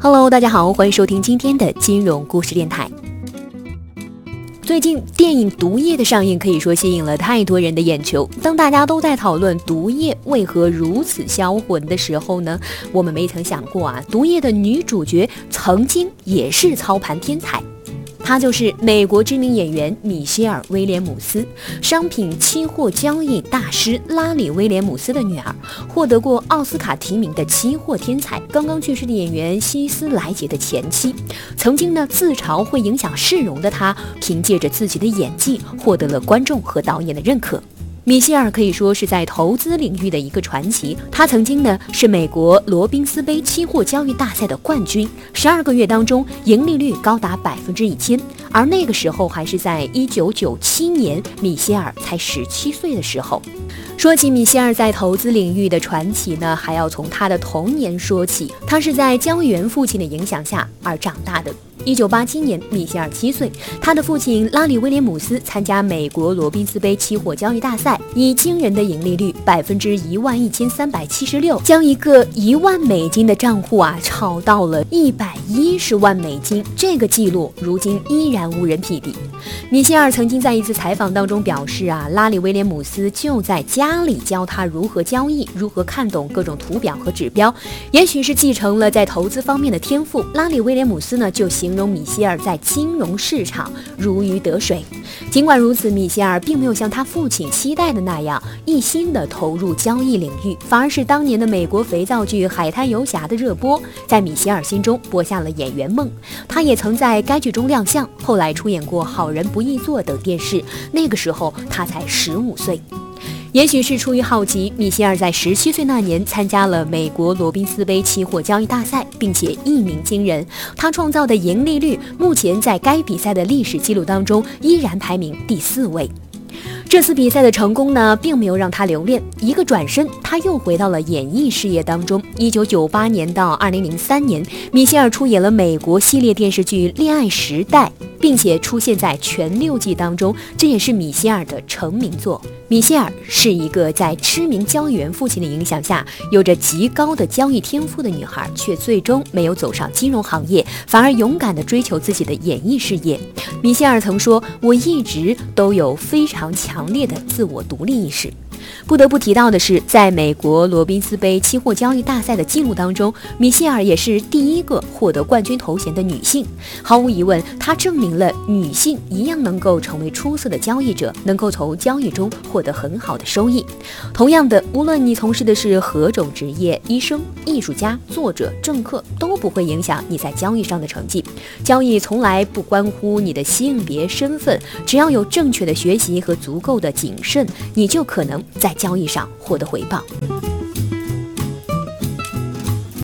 Hello， 大家好，欢迎收听今天的金融故事电台。最近电影《毒液》的上映可以说吸引了太多人的眼球。当大家都在讨论毒液为何如此销魂的时候呢，我们没曾想过毒液的女主角曾经也是操盘天才。她就是美国知名演员米歇尔·威廉姆斯，商品期货交易大师拉里·威廉姆斯的女儿，获得过奥斯卡提名的期货天才，刚刚去世的演员希斯莱杰的前妻。曾经呢自嘲会影响市容的她，凭借着自己的演技获得了观众和导演的认可。米歇尔可以说是在投资领域的一个传奇，他曾经呢是美国罗宾斯杯期货交易大赛的冠军，12个月当中盈利率高达1000%，而那个时候还是在1997年，米歇尔才17岁的时候。说起米歇尔在投资领域的传奇呢，还要从他的童年说起。他是在交易员父亲的影响下而长大的。1987年，米歇尔7岁，他的父亲拉里·威廉姆斯参加美国罗宾斯杯期货交易大赛，以惊人的盈利率11376%，将一个1万美金的账户炒到了110万美金，这个记录如今依然无人匹敌。米歇尔曾经在一次采访当中表示拉里·威廉姆斯就在家里教他如何交易，如何看懂各种图表和指标。也许是继承了在投资方面的天赋，拉里·威廉姆斯呢就形容米歇尔在金融市场如鱼得水。尽管如此，米歇尔并没有像他父亲期待的那样一心的投入交易领域，反而是当年的美国肥皂剧《海滩游侠》的热播，在米歇尔心中播下了演员梦。他也曾在该剧中亮相，后来出演过《好人不易做》等电视，那个时候他才15岁。也许是出于好奇，米歇尔在17岁那年参加了美国罗宾斯杯期货交易大赛，并且一鸣惊人。他创造的盈利率目前在该比赛的历史记录当中依然排名第4位。这次比赛的成功呢，并没有让他留恋，一个转身，他又回到了演艺事业当中。1998年到2003年，米歇尔出演了美国系列电视剧《恋爱时代》，并且出现在全6季当中，这也是米歇尔的成名作。米歇尔是一个在知名交易员父亲的影响下，有着极高的交易天赋的女孩，却最终没有走上金融行业，反而勇敢地追求自己的演艺事业。米歇尔曾说：“我一直都有非常强烈的自我独立意识。”不得不提到的是，在美国罗宾斯杯期货交易大赛的记录当中，米歇尔也是第一个获得冠军头衔的女性。毫无疑问，她证明了女性一样能够成为出色的交易者，能够从交易中获得很好的收益。同样的，无论你从事的是何种职业，医生、艺术家、作者、政客都不会影响你在交易上的成绩。交易从来不关乎你的性别身份，只要有正确的学习和足够的谨慎，你就可能在交易上获得回报。